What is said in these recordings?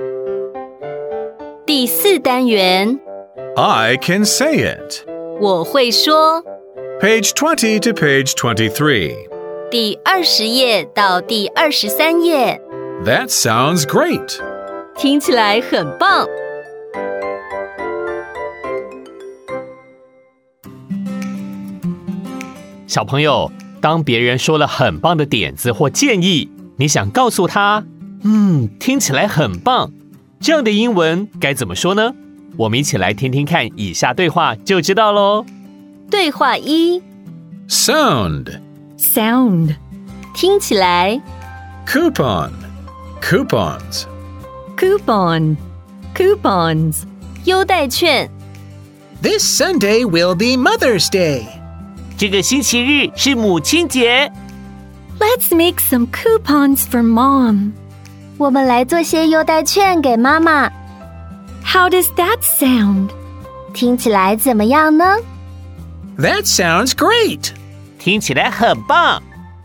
第4单元 I can say it. 我会说 Page 20 to page 23. 第20页到第23页 That sounds great. 听起来很棒。 小朋友，当别人说了很棒的点子或建议，你想告诉他，听起来很棒，这样的英文该怎么说呢？我们一起来听听看以下对话就知道咯。 对话1 Sound. Sound 听起来 Coupon. Coupons. Coupon Coupons 优待券 This Sunday will be Mother's Day. 这个星期日是母亲节。 Let's make some coupons for Mom. 我们来做些优待券给妈妈。How does that sound? 听起来怎么样呢？ That sounds great. 听起来很棒。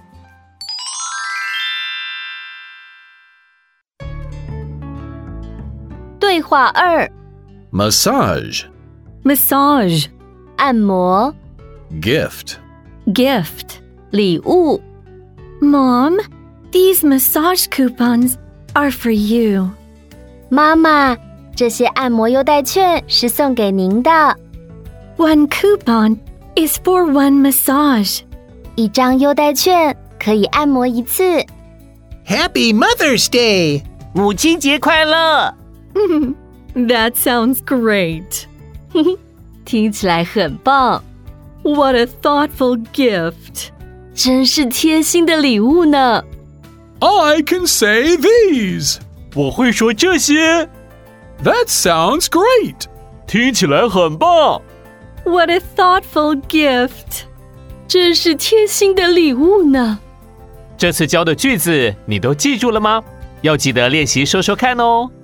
对话2 Massage. Massage 按摩 Gift. Gift 礼物 Mom, these massage coupons are for you. 妈妈，这些按摩优待券是送给您的。One coupon is for one massage. 一张优待券可以按摩一次。 Happy Mother's Day. 母亲节快乐。 That sounds great. 听起来很棒。What a thoughtful gift. 真是贴心的礼物呢。 I can say these. 我会说这些。 That sounds great. 听起来很棒。 What a thoughtful gift. 真是贴心的礼物呢。 这次教的句子你都记住了吗？要记得练习说说看哦。